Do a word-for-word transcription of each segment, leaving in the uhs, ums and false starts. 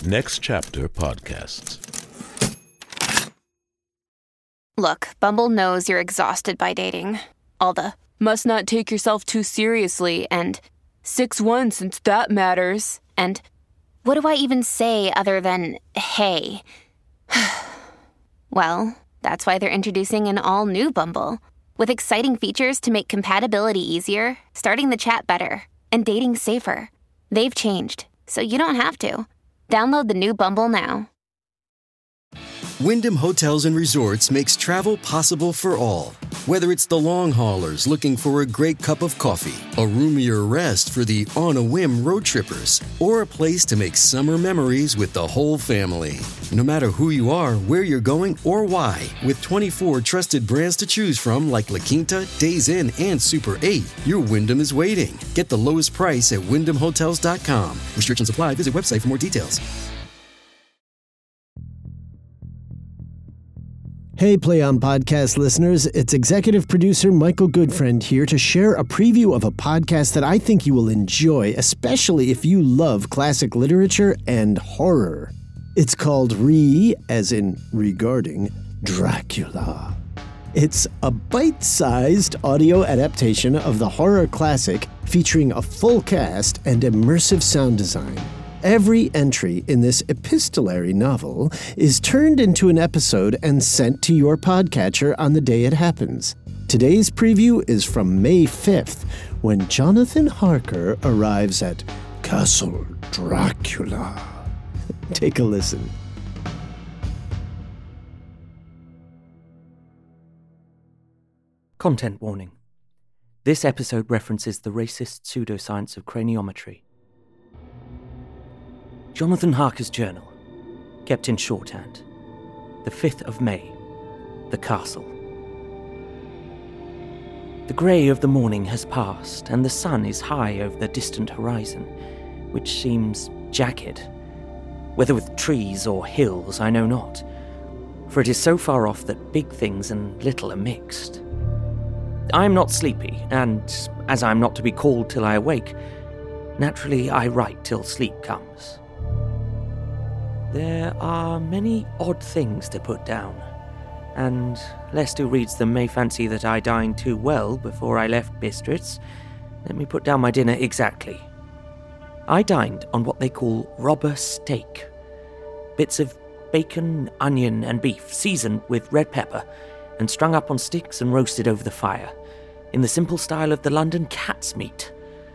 Next Chapter Podcasts. Look, Bumble knows you're exhausted by dating. All the, must not take yourself too seriously, and six one since that matters, and what do I even say other than, hey? Well, that's why they're introducing an all-new Bumble, with exciting features to make compatibility easier, starting the chat better, and dating safer. They've changed, so you don't have to. Download the new Bumble now. Wyndham Hotels and Resorts makes travel possible for all. Whether it's the long haulers looking for a great cup of coffee, a roomier rest for the on-a-whim road trippers, or a place to make summer memories with the whole family. No matter who you are, where you're going, or why, with twenty-four trusted brands to choose from like La Quinta, Days Inn, and Super eight, your Wyndham is waiting. Get the lowest price at wyndham hotels dot com. Restrictions apply. Visit website for more details. Hey, Play On Podcast listeners, it's executive producer Michael Goodfriend here to share a preview of a podcast that I think you will enjoy, especially if you love classic literature and horror. It's called Re, as in regarding, Dracula. It's a bite-sized audio adaptation of the horror classic featuring a full cast and immersive sound design. Every entry in this epistolary novel is turned into an episode and sent to your podcatcher on the day it happens. Today's preview is from May fifth, when Jonathan Harker arrives at Castle Dracula. Take a listen. Content warning. This episode references the racist pseudoscience of craniometry. Jonathan Harker's journal, kept in shorthand. The fifth of May. The Castle. The grey of the morning has passed, and the sun is high over the distant horizon, which seems jagged. Whether with trees or hills, I know not, for it is so far off that big things and little are mixed. I am not sleepy, and as I am not to be called till I awake, naturally I write till sleep comes. There are many odd things to put down, and lest who reads them may fancy that I dined too well before I left Bistritz, let me put down my dinner exactly. I dined on what they call robber steak. Bits of bacon, onion, and beef seasoned with red pepper and strung up on sticks and roasted over the fire, in the simple style of the London cat's meat.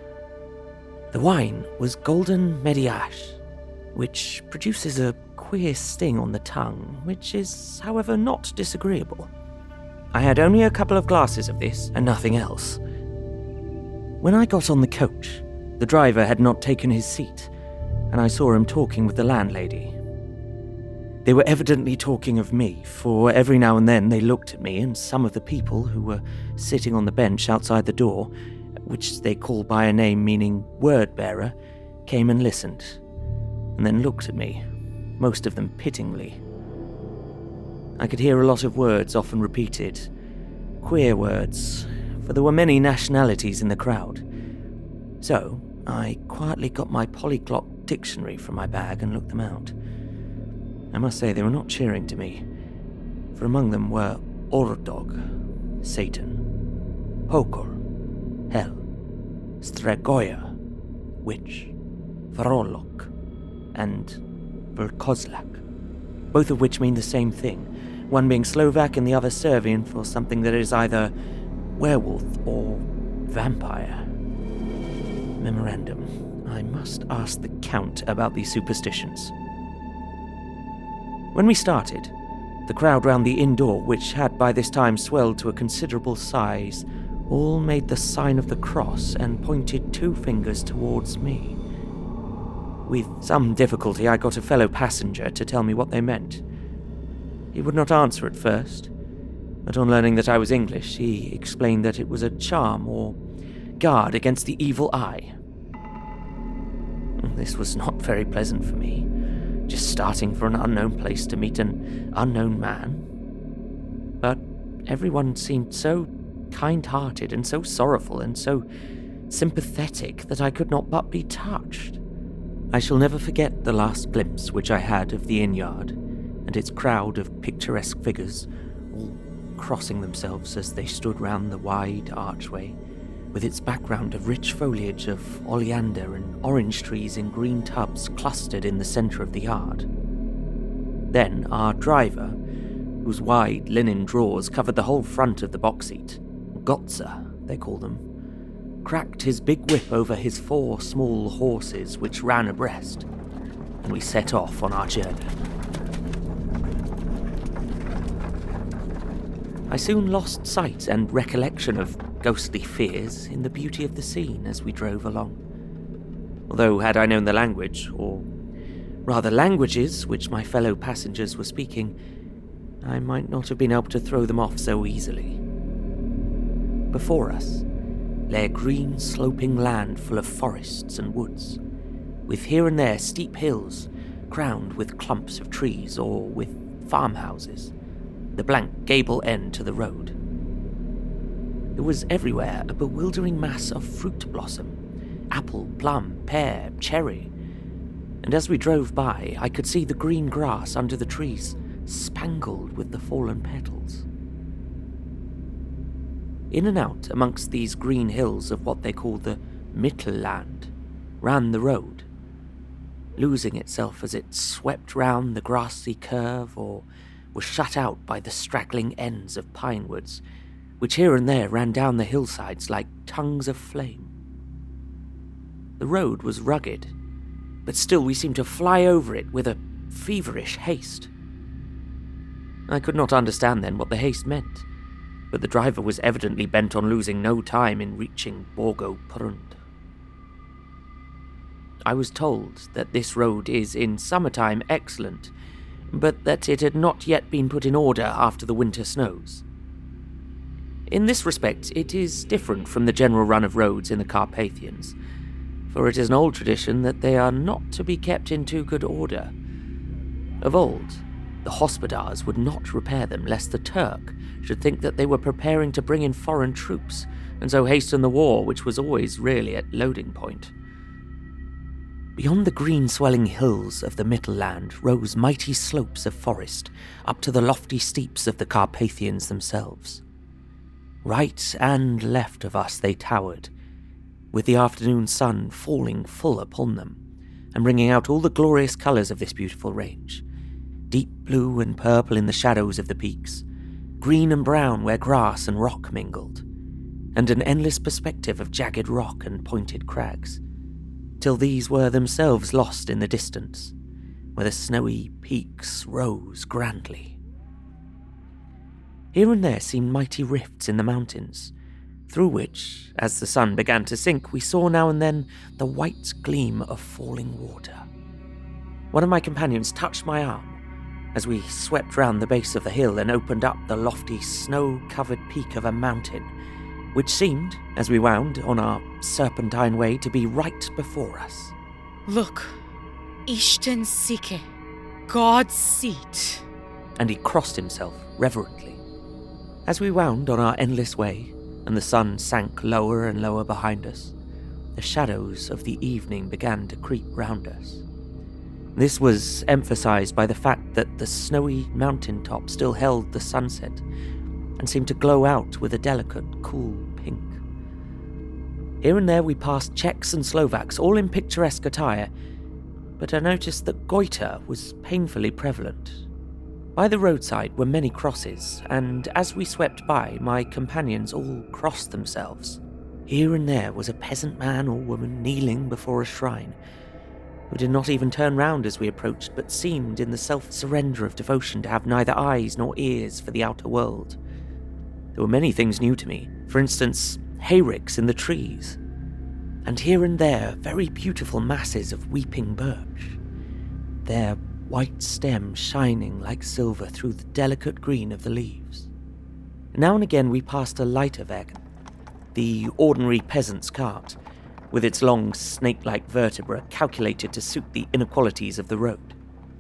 The wine was golden Mediash, which produces a queer sting on the tongue, which is, however, not disagreeable. I had only a couple of glasses of this, and nothing else. When I got on the coach, the driver had not taken his seat, and I saw him talking with the landlady. They were evidently talking of me, for every now and then they looked at me, and some of the people who were sitting on the bench outside the door, which they call by a name meaning word-bearer, came and listened, and then looked at me, most of them pityingly. I could hear a lot of words often repeated, queer words, for there were many nationalities in the crowd. So I quietly got my polyglot dictionary from my bag and looked them out. I must say they were not cheering to me, for among them were Ordog, Satan, Pokor, Hell, Stregoya, Witch, Varolok, and Verkozlak, both of which mean the same thing, one being Slovak and the other Serbian for something that is either werewolf or vampire. Memorandum: I must ask the Count about these superstitions. When we started, the crowd round the inn door, which had by this time swelled to a considerable size, all made the sign of the cross and pointed two fingers towards me. With some difficulty I got a fellow passenger to tell me what they meant. He would not answer at first, but on learning that I was English, he explained that it was a charm or guard against the evil eye. This was not very pleasant for me, just starting for an unknown place to meet an unknown man. But everyone seemed so kind-hearted and so sorrowful and so sympathetic that I could not but be touched. I shall never forget the last glimpse which I had of the inn yard and its crowd of picturesque figures, all crossing themselves as they stood round the wide archway, with its background of rich foliage of oleander and orange trees in green tubs clustered in the centre of the yard. Then our driver, whose wide linen drawers covered the whole front of the box seat, Gotza, they call them, cracked his big whip over his four small horses which ran abreast, and we set off on our journey. I soon lost sight and recollection of ghostly fears in the beauty of the scene as we drove along. Although had I known the language, or rather languages which my fellow passengers were speaking, I might not have been able to throw them off so easily. Before us lay a green sloping land full of forests and woods, with here and there steep hills crowned with clumps of trees or with farmhouses, the blank gable end to the road. There was everywhere a bewildering mass of fruit blossom, apple, plum, pear, cherry, and as we drove by I could see the green grass under the trees spangled with the fallen petals. In and out amongst these green hills of what they call the Mittelland ran the road, losing itself as it swept round the grassy curve or was shut out by the straggling ends of pine woods, which here and there ran down the hillsides like tongues of flame. The road was rugged, but still we seemed to fly over it with a feverish haste. I could not understand then what the haste meant, but the driver was evidently bent on losing no time in reaching Borgo Prund. I was told that this road is in summertime excellent, but that it had not yet been put in order after the winter snows. In this respect, it is different from the general run of roads in the Carpathians, for it is an old tradition that they are not to be kept in too good order. Of old, the hospodars would not repair them lest the Turk should think that they were preparing to bring in foreign troops, and so hasten the war which was always really at loading point. Beyond the green swelling hills of the Mittelland rose mighty slopes of forest up to the lofty steeps of the Carpathians themselves. Right and left of us they towered, with the afternoon sun falling full upon them, and bringing out all the glorious colours of this beautiful range. Deep blue and purple in the shadows of the peaks, green and brown where grass and rock mingled, and an endless perspective of jagged rock and pointed crags, till these were themselves lost in the distance, where the snowy peaks rose grandly. Here and there seemed mighty rifts in the mountains, through which, as the sun began to sink, we saw now and then the white gleam of falling water. One of my companions touched my arm as we swept round the base of the hill and opened up the lofty snow-covered peak of a mountain, which seemed, as we wound on our serpentine way, to be right before us. Look, Ishten Sike, God's seat. And he crossed himself reverently. As we wound on our endless way, and the sun sank lower and lower behind us, the shadows of the evening began to creep round us. This was emphasized by the fact that the snowy mountain top still held the sunset and seemed to glow out with a delicate, cool pink. Here and there we passed Czechs and Slovaks, all in picturesque attire, but I noticed that goiter was painfully prevalent. By the roadside were many crosses, and as we swept by, my companions all crossed themselves. Here and there was a peasant man or woman kneeling before a shrine, who did not even turn round as we approached, but seemed in the self-surrender of devotion to have neither eyes nor ears for the outer world. There were many things new to me, for instance, hayricks in the trees, and here and there very beautiful masses of weeping birch, their white stems shining like silver through the delicate green of the leaves. Now and again we passed a Leiterwagen, the ordinary peasant's cart, with its long snake-like vertebra calculated to suit the inequalities of the road.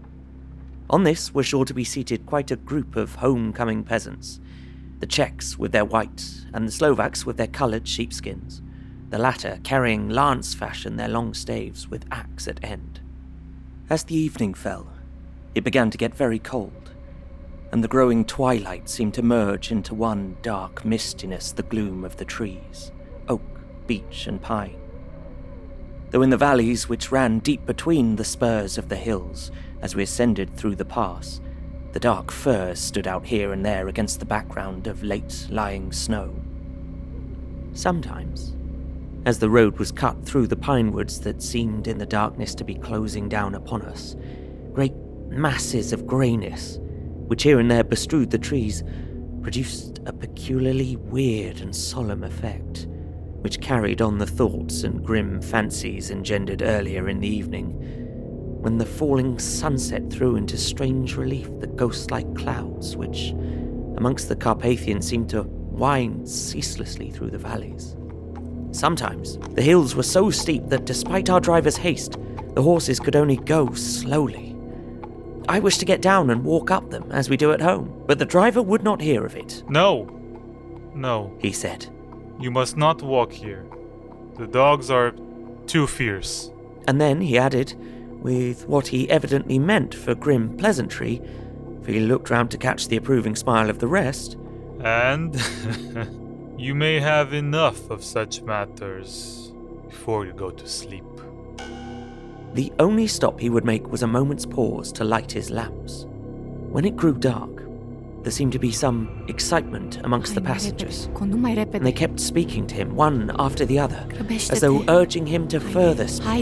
On this were sure to be seated quite a group of home-coming peasants, the Czechs with their white and the Slovaks with their coloured sheepskins, the latter carrying lance fashion their long staves with axe at end. As the evening fell, it began to get very cold, and the growing twilight seemed to merge into one dark mistiness the gloom of the trees, oak, beech, and pine. Though in the valleys which ran deep between the spurs of the hills as we ascended through the pass, the dark firs stood out here and there against the background of late-lying snow. Sometimes, as the road was cut through the pine woods that seemed in the darkness to be closing down upon us, great masses of greyness, which here and there bestrewed the trees, produced a peculiarly weird and solemn effect, which carried on the thoughts and grim fancies engendered earlier in the evening, when the falling sunset threw into strange relief the ghost-like clouds which, amongst the Carpathians, seemed to wind ceaselessly through the valleys. Sometimes the hills were so steep that despite our driver's haste, the horses could only go slowly. I wished to get down and walk up them as we do at home, but the driver would not hear of it. No, no, he said. You must not walk here. The dogs are too fierce. And then he added, with what he evidently meant for grim pleasantry, for he looked round to catch the approving smile of the rest, and you may have enough of such matters before you go to sleep. The only stop he would make was a moment's pause to light his lamps. When it grew dark, there seemed to be some excitement amongst the passengers, and they kept speaking to him, one after the other, as though urging him to further speak.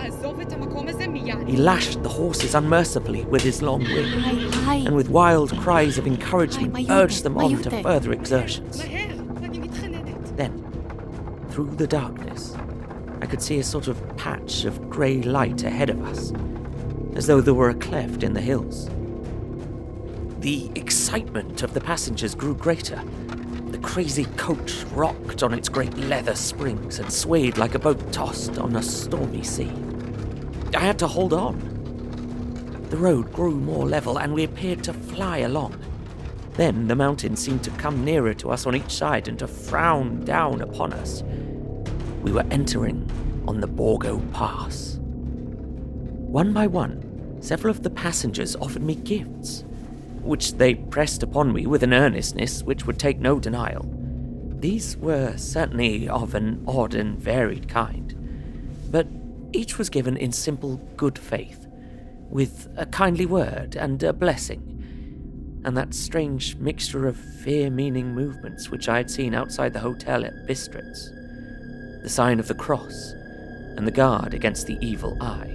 He lashed the horses unmercifully with his long whip, and with wild cries of encouragement urged them on to further exertions. Then, through the darkness, I could see a sort of patch of grey light ahead of us, as though there were a cleft in the hills. The excitement of the passengers grew greater. The crazy coach rocked on its great leather springs and swayed like a boat tossed on a stormy sea. I had to hold on. The road grew more level and we appeared to fly along. Then the mountains seemed to come nearer to us on each side and to frown down upon us. We were entering on the Borgo Pass. One by one, several of the passengers offered me gifts, which they pressed upon me with an earnestness which would take no denial. These were certainly of an odd and varied kind, but each was given in simple good faith, with a kindly word and a blessing, and that strange mixture of fear-meaning movements which I had seen outside the hotel at Bistritz, the sign of the cross, and the guard against the evil eye.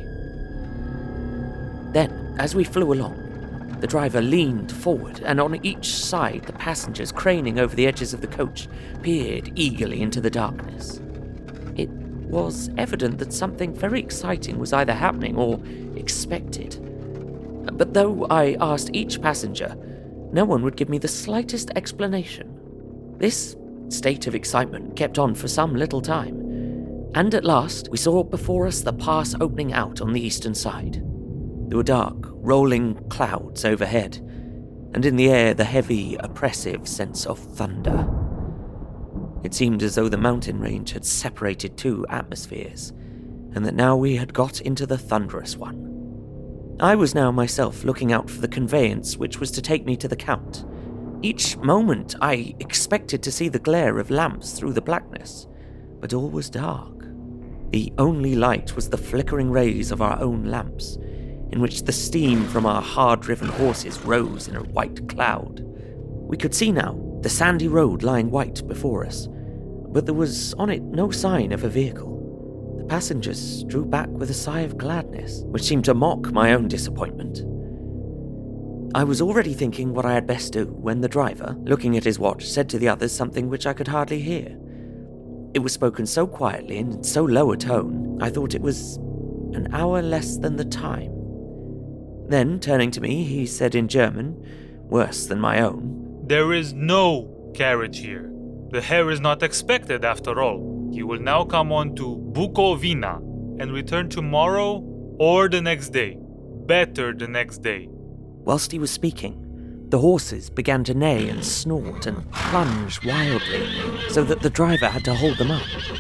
Then, as we flew along, the driver leaned forward, and on each side the passengers, craning over the edges of the coach, peered eagerly into the darkness. It was evident that something very exciting was either happening or expected. But though I asked each passenger, no one would give me the slightest explanation. This state of excitement kept on for some little time, and at last we saw before us the pass opening out on the eastern side. There were dark, rolling clouds overhead, and in the air the heavy, oppressive sense of thunder. It seemed as though the mountain range had separated two atmospheres, and that now we had got into the thunderous one. I was now myself looking out for the conveyance which was to take me to the Count. Each moment I expected to see the glare of lamps through the blackness, but all was dark. The only light was the flickering rays of our own lamps, in which the steam from our hard-driven horses rose in a white cloud. We could see now the sandy road lying white before us, but there was on it no sign of a vehicle. The passengers drew back with a sigh of gladness, which seemed to mock my own disappointment. I was already thinking what I had best do when the driver, looking at his watch, said to the others something which I could hardly hear. It was spoken so quietly and in so low a tone, I thought it was an hour less than the time. Then, turning to me, he said in German, worse than my own, "There is no carriage here. The hare is not expected after all. He will now come on to Bukovina and return tomorrow or the next day. Better the next day." Whilst he was speaking, the horses began to neigh and snort and plunge wildly, so that the driver had to hold them up.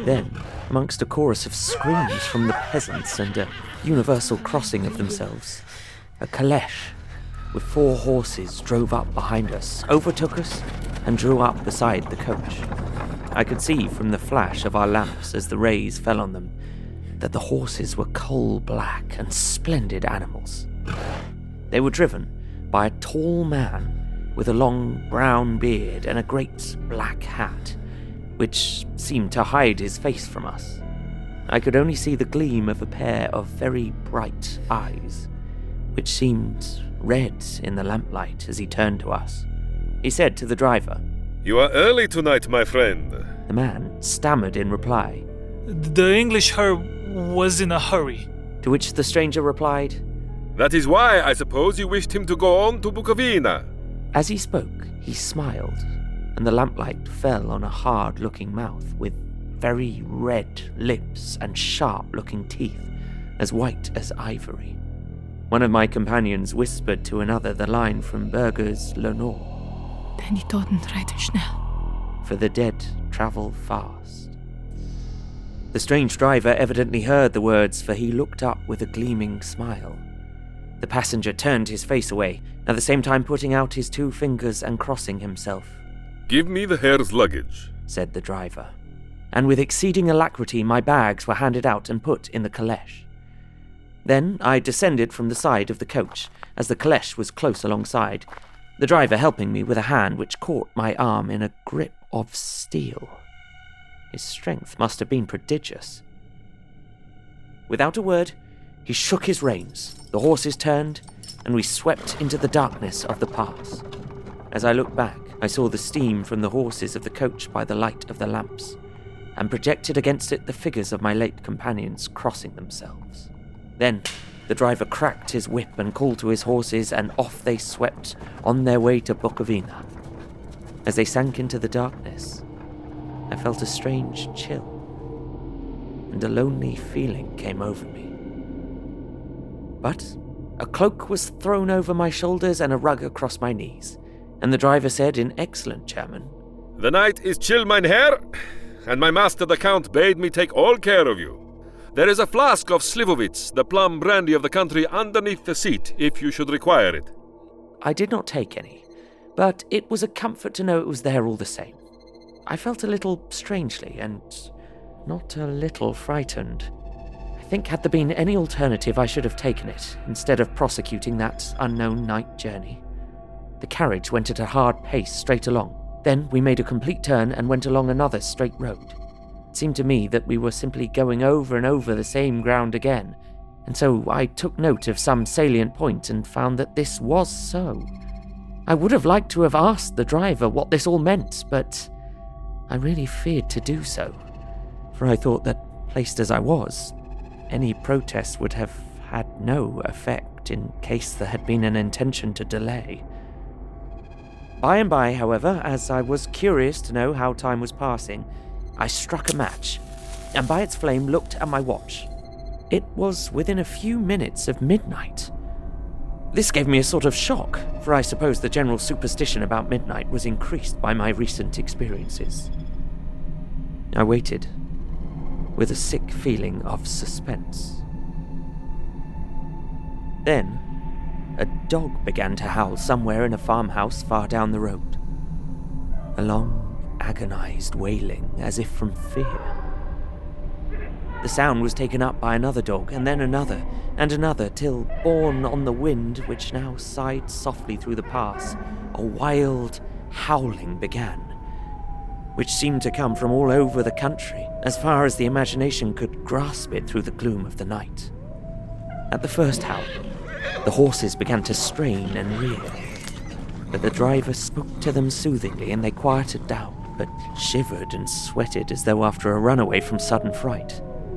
Then, amongst a chorus of screams from the peasants and a universal crossing of themselves, a caleche with four horses drove up behind us, overtook us, and drew up beside the coach. I could see from the flash of our lamps as the rays fell on them that the horses were coal-black and splendid animals. They were driven by a tall man with a long brown beard and a great black hat, which seemed to hide his face from us. I could only see the gleam of a pair of very bright eyes, which seemed red in the lamplight as he turned to us. He said to the driver, "You are early tonight, my friend." The man stammered in reply, The English her was in a hurry. to which the stranger replied, "That is why I suppose you wished him to go on to Bukovina." As he spoke, he smiled, and the lamplight fell on a hard-looking mouth with very red lips and sharp-looking teeth, as white as ivory. One of my companions whispered to another the line from Berger's Lenore, Den die Toten reiten schnell. for the dead travel fast. The strange driver evidently heard the words, for he looked up with a gleaming smile. The passenger turned his face away, at the same time putting out his two fingers and crossing himself. "Give me the Herr's luggage," said the driver. And with exceeding alacrity my bags were handed out and put in the caleche. Then I descended from the side of the coach, as the caleche was close alongside, the driver helping me with a hand which caught my arm in a grip of steel. His strength must have been prodigious. Without a word, he shook his reins, the horses turned, and we swept into the darkness of the pass. As I looked back, I saw the steam from the horses of the coach by the light of the lamps, and projected against it the figures of my late companions crossing themselves. Then the driver cracked his whip and called to his horses, and off they swept on their way to Bukovina. As they sank into the darkness, I felt a strange chill, and a lonely feeling came over me. But a cloak was thrown over my shoulders and a rug across my knees, and the driver said in excellent German, "The night is chill, mein Herr, and my master the Count bade me take all care of you. There is a flask of Slivovitz, the plum brandy of the country, underneath the seat, if you should require it." I did not take any, but it was a comfort to know it was there all the same. I felt a little strangely and not a little frightened. I think had there been any alternative, I should have taken it, instead of prosecuting that unknown night journey. The carriage went at a hard pace straight along. Then we made a complete turn and went along another straight road. It seemed to me that we were simply going over and over the same ground again, and so I took note of some salient point and found that this was so. I would have liked to have asked the driver what this all meant, but I really feared to do so, for I thought that, placed as I was, any protest would have had no effect in case there had been an intention to delay. By and by, however, as I was curious to know how time was passing, I struck a match, and by its flame looked at my watch. It was within a few minutes of midnight. This gave me a sort of shock, for I suppose the general superstition about midnight was increased by my recent experiences. I waited, with a sick feeling of suspense. Then, a dog began to howl somewhere in a farmhouse far down the road. A long, agonized wailing, as if from fear. The sound was taken up by another dog, and then another, and another, till, borne on the wind which now sighed softly through the pass, a wild howling began, which seemed to come from all over the country, as far as the imagination could grasp it through the gloom of the night. At the first howl, the horses began to strain and rear, but the driver spoke to them soothingly, and they quieted down, but shivered and sweated as though after a runaway from sudden fright.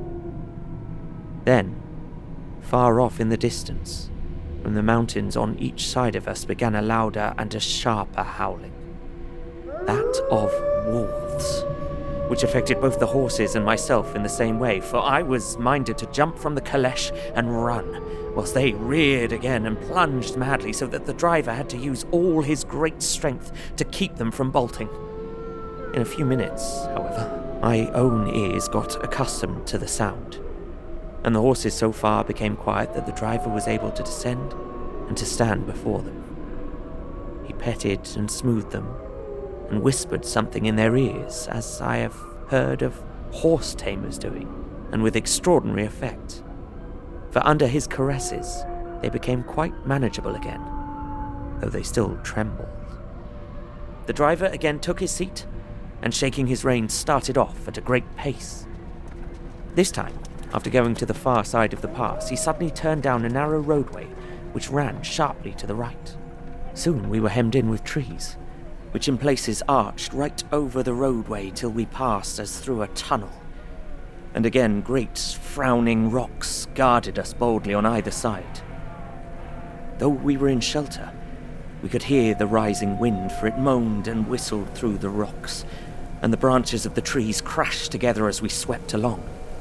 Then, far off in the distance, from the mountains on each side of us began a louder and a sharper howling. That of wolves, which affected both the horses and myself in the same way, for I was minded to jump from the caleche and run, whilst they reared again and plunged madly, so that the driver had to use all his great strength to keep them from bolting. In a few minutes, however, My own ears got accustomed to the sound, and the horses so far became quiet that the driver was able to descend and to stand before them. He petted and smoothed them, and whispered something in their ears, as I have heard of horse tamers doing, and with extraordinary effect. For under his caresses, they became quite manageable again, though they still trembled. The driver again took his seat, and shaking his reins started off at a great pace. This time, after going to the far side of the pass, he suddenly turned down a narrow roadway which ran sharply to the right. Soon we were hemmed in with trees, which in places arched right over the roadway till we passed as through a tunnel. And again great frowning rocks guarded us boldly on either side. Though we were in shelter, we could hear the rising wind, for it moaned and whistled through the rocks, and the branches of the trees crashed together as we swept along.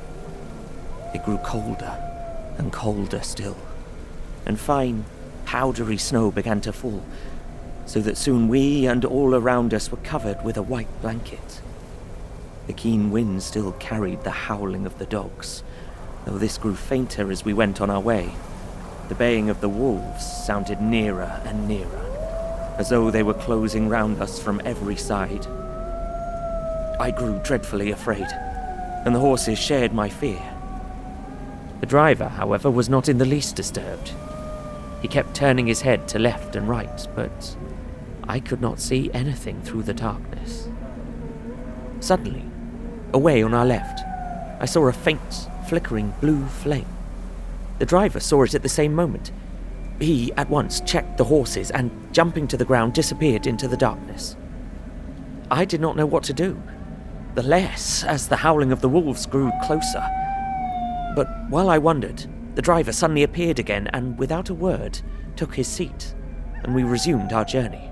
It grew colder and colder still, and fine, powdery snow began to fall, so that soon we and all around us were covered with a white blanket. The keen wind still carried the howling of the dogs, though this grew fainter as we went on our way. The baying of the wolves sounded nearer and nearer, as though they were closing round us from every side. I grew dreadfully afraid, and the horses shared my fear. The driver, however, was not in the least disturbed. He kept turning his head to left and right, but I could not see anything through the darkness. Suddenly, away on our left, I saw a faint, flickering blue flame. The driver saw it at the same moment. He at once checked the horses and, jumping to the ground, disappeared into the darkness. I did not know what to do, the less as the howling of the wolves grew closer. But while I wondered, the driver suddenly appeared again and, without a word, took his seat, and we resumed our journey.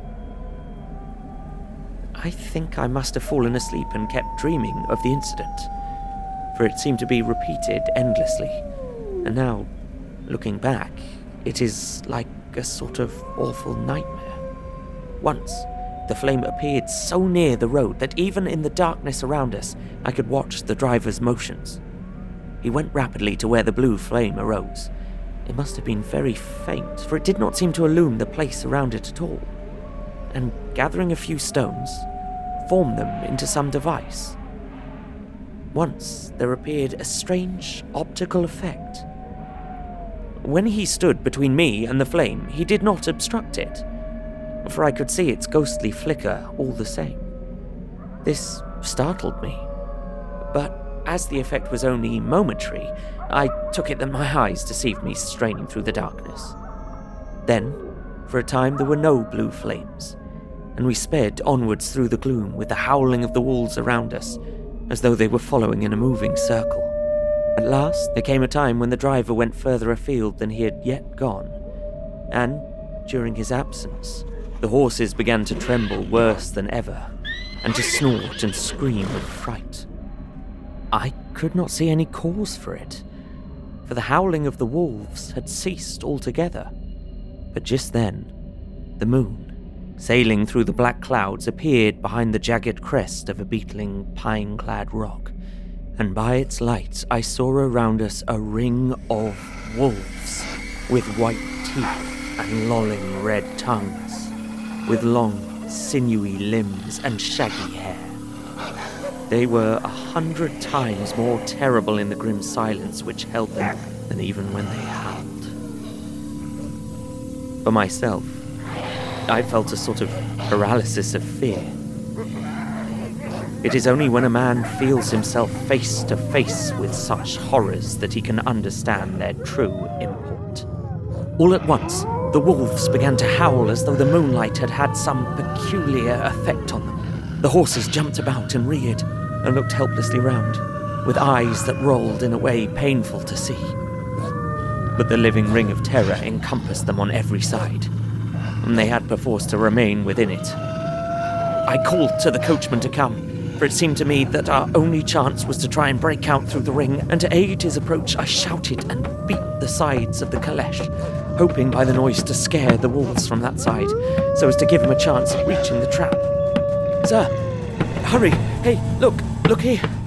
I think I must have fallen asleep and kept dreaming of the incident, for it seemed to be repeated endlessly, and now, looking back, it is like a sort of awful nightmare. Once, the flame appeared so near the road that even in the darkness around us, I could watch the driver's motions. He went rapidly to where the blue flame arose. It must have been very faint, for it did not seem to illumine the place around it at all, and gathering a few stones, formed them into some device. Once there appeared a strange optical effect. When he stood between me and the flame, he did not obstruct it, for I could see its ghostly flicker all the same. This startled me, but as the effect was only momentary, I took it that my eyes deceived me straining through the darkness. Then, for a time, there were no blue flames, and we sped onwards through the gloom with the howling of the wolves around us, as though they were following in a moving circle. At last, there came a time when the driver went further afield than he had yet gone, and, during his absence, the horses began to tremble worse than ever, and to snort and scream with fright. I could not see any cause for it, for the howling of the wolves had ceased altogether. But just then, the moon, sailing through the black clouds, appeared behind the jagged crest of a beetling, pine-clad rock, and by its light I saw around us a ring of wolves, with white teeth and lolling red tongues, with long, sinewy limbs and shaggy hair. They were a hundred times more terrible in the grim silence which held them than even when they howled. For myself, I felt a sort of paralysis of fear. It is only when a man feels himself face to face with such horrors that he can understand their true import. All at once, the wolves began to howl as though the moonlight had had some peculiar effect on them. The horses jumped about and reared, and looked helplessly round, with eyes that rolled in a way painful to see. But the living ring of terror encompassed them on every side, and they had perforce to remain within it. I called to the coachman to come, for it seemed to me that our only chance was to try and break out through the ring, and to aid his approach I shouted and beat the sides of the caleche, hoping by the noise to scare the wolves from that side, so as to give him a chance of reaching the trap. "Sir, hurry! Hey, look! Look here!"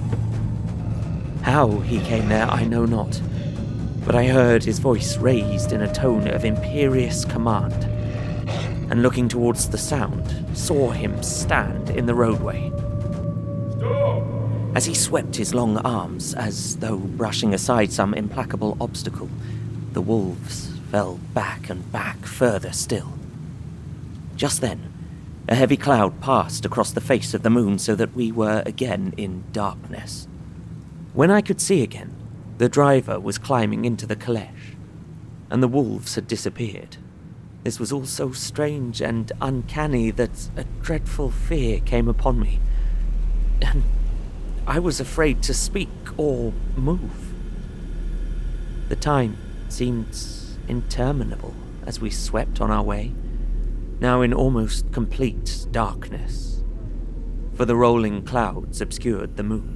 How he came there, I know not, but I heard his voice raised in a tone of imperious command, and looking towards the sound, saw him stand in the roadway. Stop! As he swept his long arms, as though brushing aside some implacable obstacle, the wolves fell back and back further still. Just then, a heavy cloud passed across the face of the moon so that we were again in darkness. When I could see again, the driver was climbing into the caleche, and the wolves had disappeared. This was all so strange and uncanny that a dreadful fear came upon me, and I was afraid to speak or move. The time seemed interminable as we swept on our way, now in almost complete darkness, for the rolling clouds obscured the moon.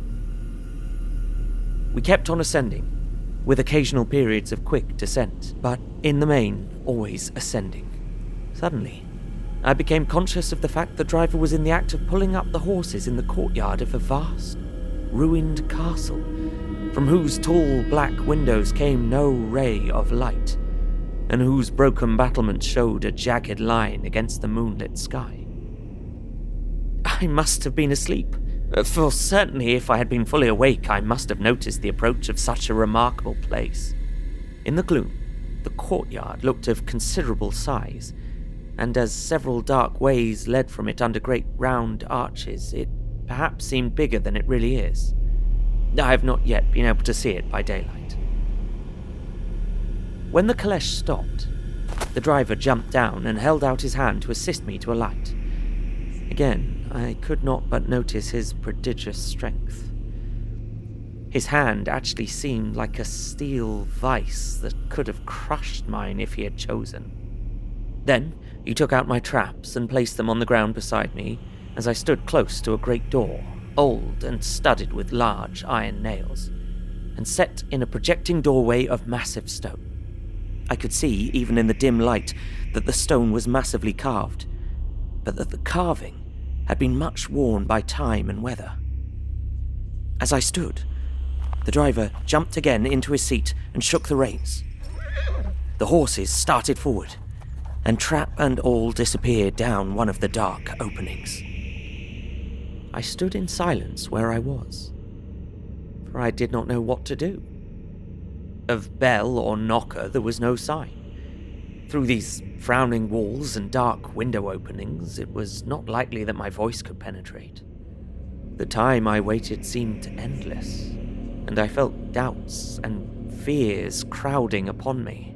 We kept on ascending, with occasional periods of quick descent, but in the main, always ascending. Suddenly, I became conscious of the fact the driver was in the act of pulling up the horses in the courtyard of a vast, ruined castle, from whose tall black windows came no ray of light, and whose broken battlements showed a jagged line against the moonlit sky. I must have been asleep, for certainly if I had been fully awake, I must have noticed the approach of such a remarkable place. In the gloom, the courtyard looked of considerable size, and as several dark ways led from it under great round arches, it perhaps seemed bigger than it really is. I have not yet been able to see it by daylight. When the caleche stopped, the driver jumped down and held out his hand to assist me to alight. Again, I could not but notice his prodigious strength. His hand actually seemed like a steel vice that could have crushed mine if he had chosen. Then he took out my traps and placed them on the ground beside me as I stood close to a great door, old and studded with large iron nails, and set in a projecting doorway of massive stone. I could see, even in the dim light, that the stone was massively carved, but that the carving had been much worn by time and weather. As I stood, the driver jumped again into his seat and shook the reins. The horses started forward, and trap and all disappeared down one of the dark openings. I stood in silence where I was, for I did not know what to do. Of bell or knocker there was no sign. Through these frowning walls and dark window openings, it was not likely that my voice could penetrate. The time I waited seemed endless, and I felt doubts and fears crowding upon me.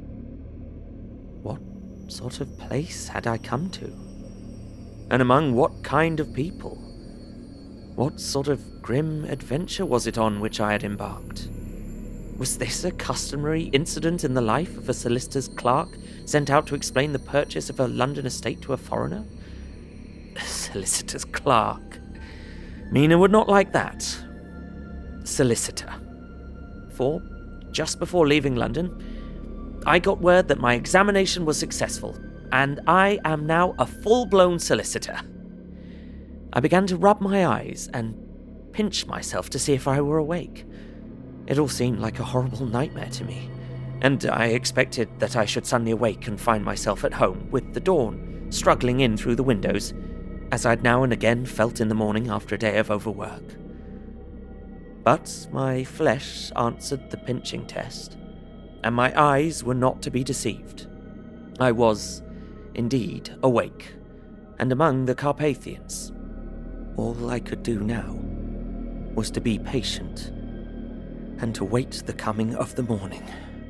What sort of place had I come to? And among what kind of people? What sort of grim adventure was it on which I had embarked? Was this a customary incident in the life of a solicitor's clerk sent out to explain the purchase of a London estate to a foreigner? A solicitor's clerk. Mina would not like that. Solicitor. For, just before leaving London, I got word that my examination was successful, and I am now a full-blown solicitor. I began to rub my eyes and pinch myself to see if I were awake. It all seemed like a horrible nightmare to me, and I expected that I should suddenly awake and find myself at home, with the dawn struggling in through the windows, as I'd now and again felt in the morning after a day of overwork. But my flesh answered the pinching test, and my eyes were not to be deceived. I was, indeed, awake, and among the Carpathians. All I could do now was to be patient and to wait the coming of the morning.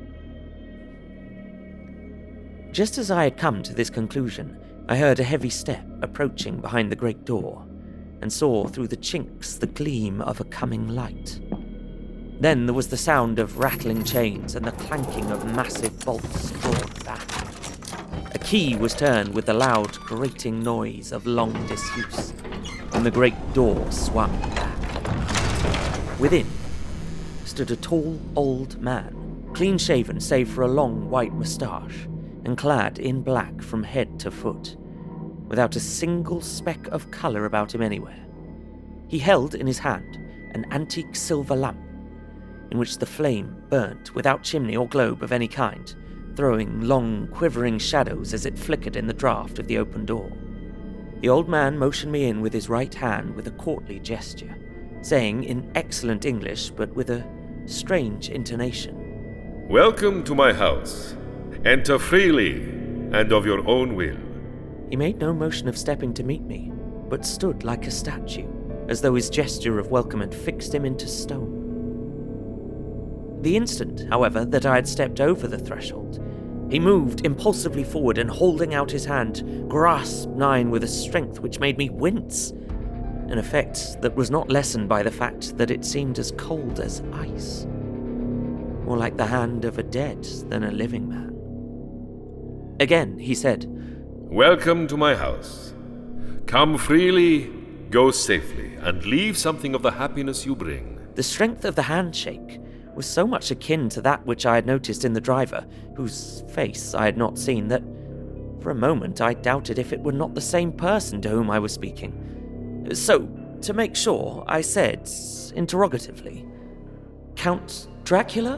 Just as I had come to this conclusion, I heard a heavy step approaching behind the great door, and saw through the chinks the gleam of a coming light. Then there was the sound of rattling chains and the clanking of massive bolts drawn back. A key was turned with the loud grating noise of long disuse, and the great door swung back. Within stood a tall, old man, clean-shaven save for a long white moustache, and clad in black from head to foot, without a single speck of colour about him anywhere. He held in his hand an antique silver lamp, in which the flame burnt without chimney or globe of any kind, throwing long, quivering shadows as it flickered in the draught of the open door. The old man motioned me in with his right hand with a courtly gesture, saying in excellent English but with a strange intonation, "Welcome to my house. Enter freely and of your own will." He made no motion of stepping to meet me, but stood like a statue, as though his gesture of welcome had fixed him into stone. The instant, however, that I had stepped over the threshold, he moved impulsively forward and, holding out his hand, grasped mine with a strength which made me wince, an effect that was not lessened by the fact that it seemed as cold as ice, more like the hand of a dead than a living man. Again he said, "Welcome to my house. Come freely, go safely, and leave something of the happiness you bring." The strength of the handshake was so much akin to that which I had noticed in the driver, whose face I had not seen, that for a moment I doubted if it were not the same person to whom I was speaking. So, to make sure, I said, interrogatively, "Count Dracula?"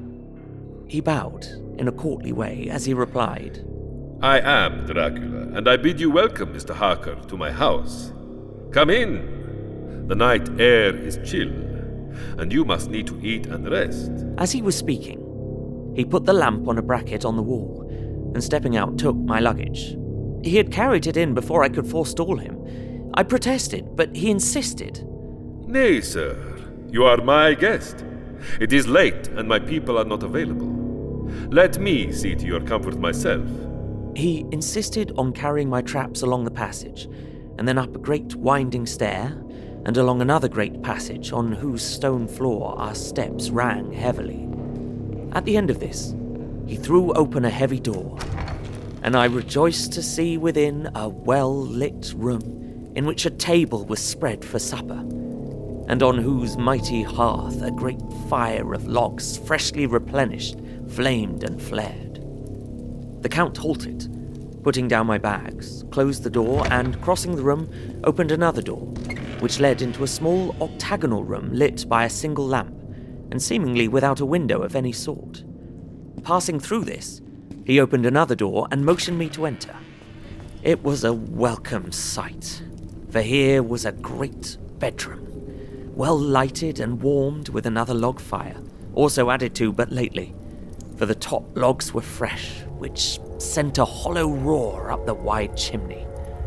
He bowed in a courtly way as he replied, "I am Dracula, and I bid you welcome, Mister Harker, to my house. Come in. The night air is chill, and you must need to eat and rest." As he was speaking, he put the lamp on a bracket on the wall, and stepping out took my luggage. He had carried it in before I could forestall him. I protested, but he insisted. "Nay, sir, you are my guest. It is late, and my people are not available. Let me see to your comfort myself." He insisted on carrying my traps along the passage, and then up a great winding stair, and along another great passage on whose stone floor our steps rang heavily. At the end of this, he threw open a heavy door, and I rejoiced to see within a well-lit room in which a table was spread for supper, and on whose mighty hearth a great fire of logs, freshly replenished, flamed and flared. The Count halted, putting down my bags, closed the door, and, crossing the room, opened another door, which led into a small octagonal room lit by a single lamp, and seemingly without a window of any sort. Passing through this, he opened another door and motioned me to enter. It was a welcome sight, for here was a great bedroom, well lighted and warmed with another log fire, also added to but lately, for the top logs were fresh, which sent a hollow roar up the wide chimney.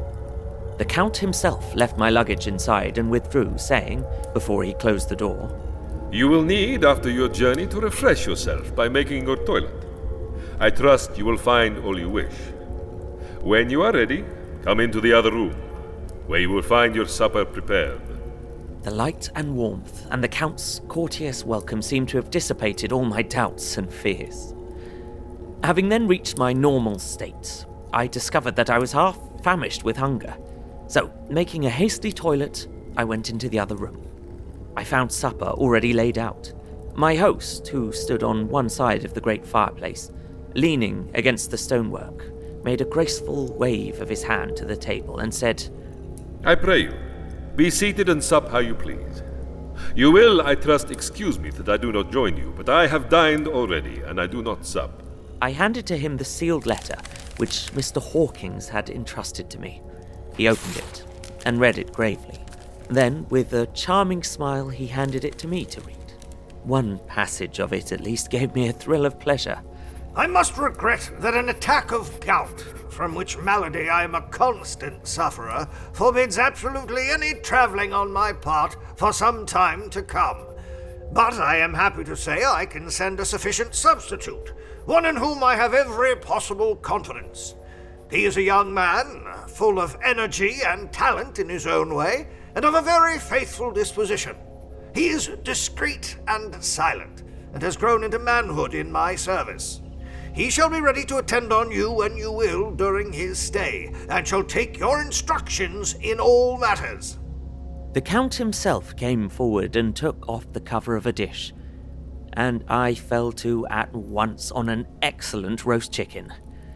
The Count himself left my luggage inside and withdrew, saying, before he closed the door, "You will need, after your journey, to refresh yourself by making your toilet. I trust you will find all you wish. When you are ready, come into the other room, where you will find your supper prepared." The light and warmth and the Count's courteous welcome seemed to have dissipated all my doubts and fears. Having then reached my normal state, I discovered that I was half famished with hunger. So, making a hasty toilet, I went into the other room. I found supper already laid out. My host, who stood on one side of the great fireplace, leaning against the stonework, made a graceful wave of his hand to the table and said, "I pray you, be seated and sup how you please. You will, I trust, excuse me that I do not join you, but I have dined already, and I do not sup." I handed to him the sealed letter which Mister Hawkins had entrusted to me. He opened it and read it gravely. Then, with a charming smile, he handed it to me to read. One passage of it at least gave me a thrill of pleasure. "I must regret that an attack of gout, from which malady I am a constant sufferer, forbids absolutely any travelling on my part for some time to come. But I am happy to say I can send a sufficient substitute, one in whom I have every possible confidence. He is a young man, full of energy and talent in his own way, and of a very faithful disposition. He is discreet and silent, and has grown into manhood in my service. He shall be ready to attend on you when you will during his stay, and shall take your instructions in all matters." The Count himself came forward and took off the cover of a dish, and I fell to at once on an excellent roast chicken.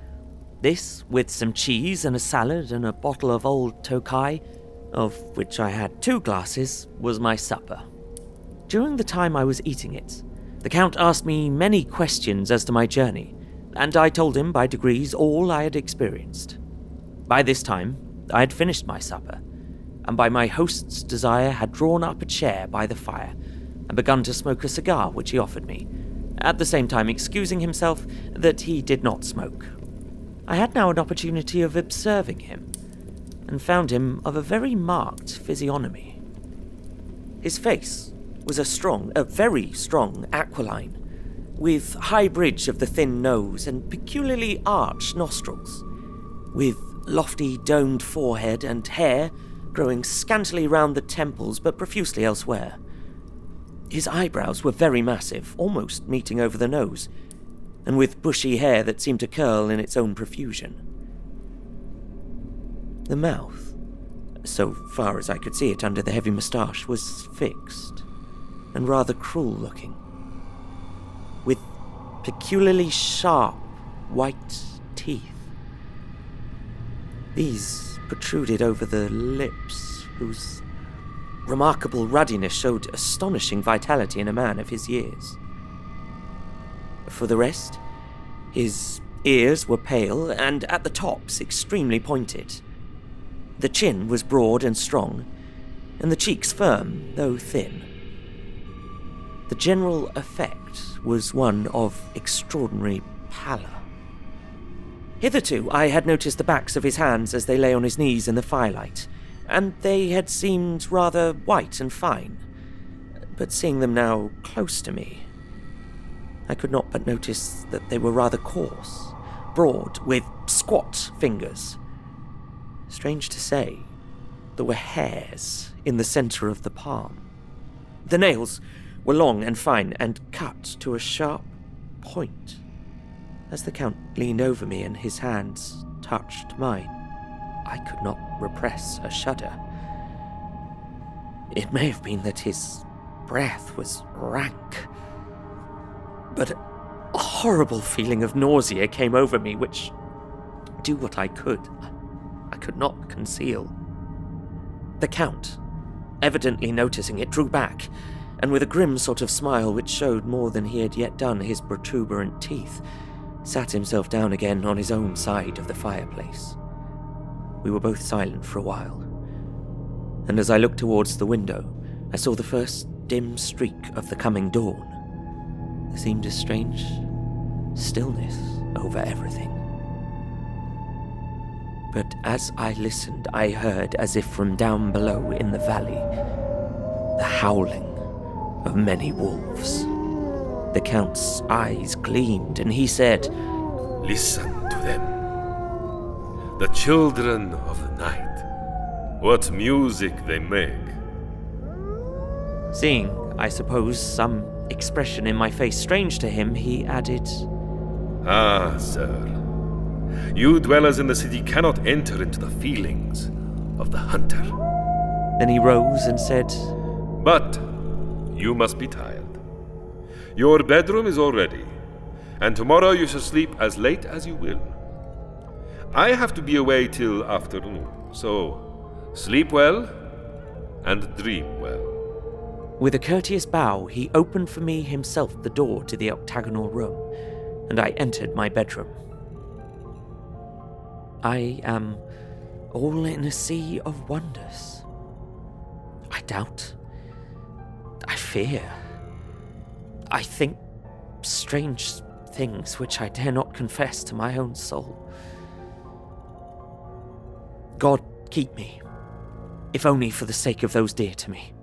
This, with some cheese and a salad and a bottle of old Tokai, of which I had two glasses, was my supper. During the time I was eating it, The Count asked me many questions as to my journey, and I told him by degrees all I had experienced. By this time, I had finished my supper, and by my host's desire had drawn up a chair by the fire and begun to smoke a cigar which he offered me, at the same time excusing himself that he did not smoke. I had now an opportunity of observing him, and found him of a very marked physiognomy. His face was a strong, a very strong aquiline, with high bridge of the thin nose and peculiarly arched nostrils, with lofty domed forehead and hair growing scantily round the temples but profusely elsewhere. His eyebrows were very massive, almost meeting over the nose, and with bushy hair that seemed to curl in its own profusion. The mouth, so far as I could see it under the heavy moustache, was fixed and rather cruel-looking, with peculiarly sharp, white teeth. These protruded over the lips, whose remarkable ruddiness showed astonishing vitality in a man of his years. For the rest, his ears were pale and at the tops extremely pointed. The chin was broad and strong, and the cheeks firm, though thin. The general effect was one of extraordinary pallor. Hitherto I had noticed the backs of his hands as they lay on his knees in the firelight, and they had seemed rather white and fine. But seeing them now close to me, I could not but notice that they were rather coarse, broad, with squat fingers. Strange to say, there were hairs in the centre of the palm. The nails were long and fine and cut to a sharp point. As the Count leaned over me and his hands touched mine, I could not repress a shudder. It may have been that his breath was rank, but a horrible feeling of nausea came over me which, do what I could, I could not conceal. The Count, evidently noticing it, drew back, and with a grim sort of smile which showed more than he had yet done his protuberant teeth, sat himself down again on his own side of the fireplace. We were both silent for a while, and as I looked towards the window, I saw the first dim streak of the coming dawn. There seemed a strange stillness over everything. But as I listened, I heard, as if from down below in the valley, the howling of many wolves. The Count's eyes gleamed, and he said, "Listen to them. The children of the night. What music they make." Seeing, I suppose, some expression in my face strange to him, he added, "Ah, sir. You dwellers in the city cannot enter into the feelings of the hunter." Then he rose and said, "But you must be tired. Your bedroom is all ready, and tomorrow you shall sleep as late as you will. I have to be away till afternoon, so sleep well and dream well." With a courteous bow, he opened for me himself the door to the octagonal room, and I entered my bedroom. I am all in a sea of wonders. I doubt. I fear. I think strange things which I dare not confess to my own soul. God keep me, if only for the sake of those dear to me.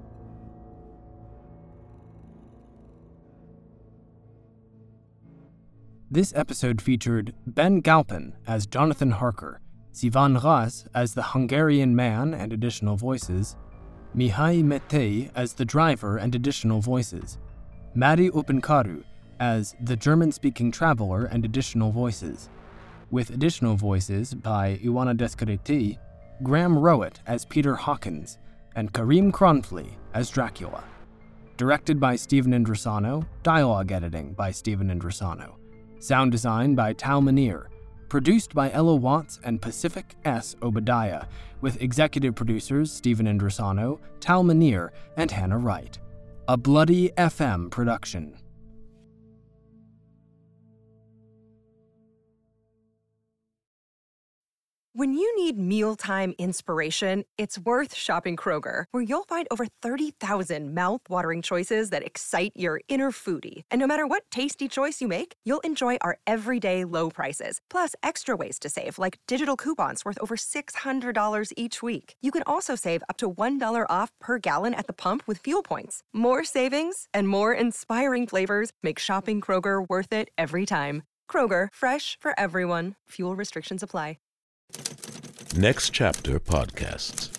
This episode featured Ben Galpin as Jonathan Harker, Sivan Raz as the Hungarian man and additional voices, Mihai Metei as the driver and additional voices, Mari Upenkaru as the German-speaking traveler and additional voices, with additional voices by Ioana Descareti, Graham Rowett as Peter Hawkins, and Karim Kronfli as Dracula. Directed by Stephen Indrisano, dialogue editing by Stephen Indrisano. Sound design by Tal Manir, produced by Ella Watts and Pacific S. Obadiah, with executive producers Stephen Indrisano, Tal Manir, and Hannah Wright. A Bloody F M production. When you need mealtime inspiration, it's worth shopping Kroger, where you'll find over thirty thousand mouth-watering choices that excite your inner foodie. And no matter what tasty choice you make, you'll enjoy our everyday low prices, plus extra ways to save, like digital coupons worth over six hundred dollars each week. You can also save up to one dollar off per gallon at the pump with fuel points. More savings and more inspiring flavors make shopping Kroger worth it every time. Kroger, fresh for everyone. Fuel restrictions apply. Next Chapter Podcasts.